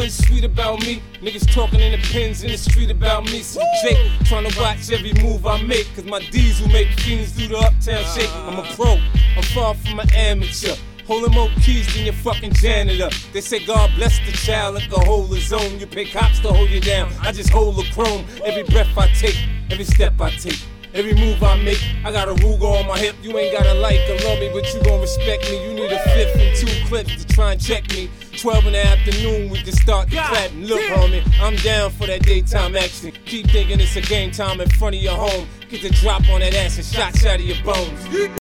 nothing sweet about me. Niggas talking in the pins in the street about me. So Jake trying to watch every move I make, cause my diesel make fiends do the uptown shake. I'm a pro, I'm far from an amateur. Holding more keys than your fucking janitor. They say God bless the child like a hold his own. You pay cops to hold you down, I just hold the chrome. Every breath I take, every step I take, every move I make, I got a Ruger on my hip. You ain't gotta like or love me, but you gon' respect me. You need a fifth and 2 clips to try and check me. 12 in the afternoon, we can start the clapping. Look, homie, I'm down for that daytime action. Keep thinking it's a game time in front of your home. Get the drop on that ass and shots out of your bones.